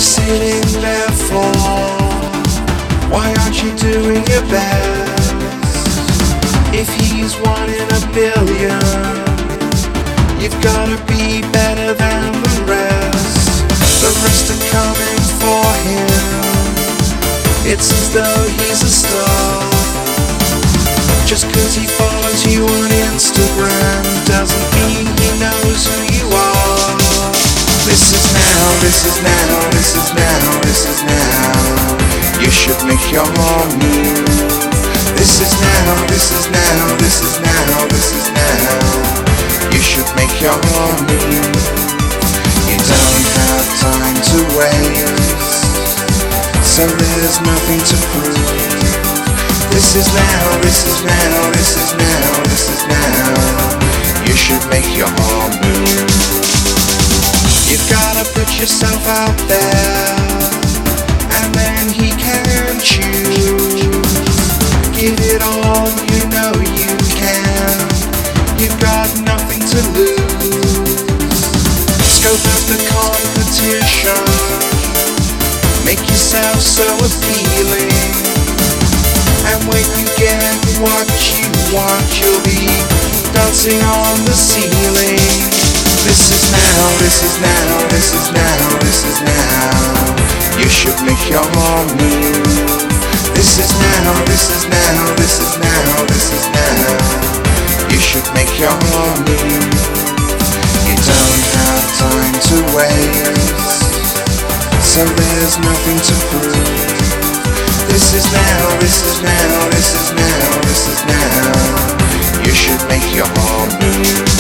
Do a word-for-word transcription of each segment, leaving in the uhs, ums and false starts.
sitting there for? Why aren't you doing your best? If he's one in a billion, you've gotta be better than the rest. The rest are coming for him. It's as though he's a star. Just cause he follows you on Instagram doesn't mean he knows who you are. This is now, this is now, this is now, this is now. You should make your move. This is now, this is now, this is now, this is now. You should make your move. You don't have time to waste, so there's nothing to prove. This is now, this is now, this is now, this is now. You should make your move. You've gotta put yourself out there, and then he can choose. Give it all, you know you can. You've got nothing to lose. Scope out the competition, make yourself so appealing. And when you get what you want, you'll be dancing on the ceiling. This is now, this is now, this is now, this is now. You should make your move. This is now, this is now, this is now, this is now. You should make your move. You don't have time to waste, so there's nothing to prove. This is now, this is now, this is now, this is now. You should make your move.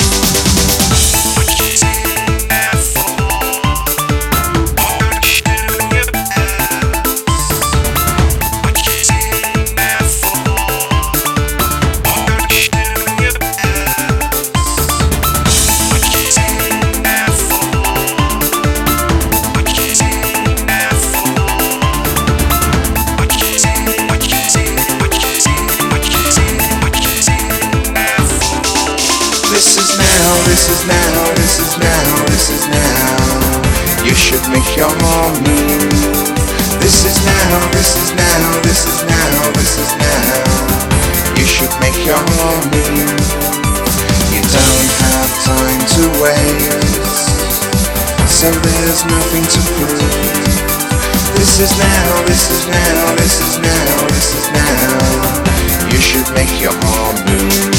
This is now, this is now, this is now, this is now. You should make your move. This is now, this is now, this is now, this is now. You should make your move. You don't have time to waste, so there's nothing to prove. This is now, this is now, this is now, this is now. You should make your move.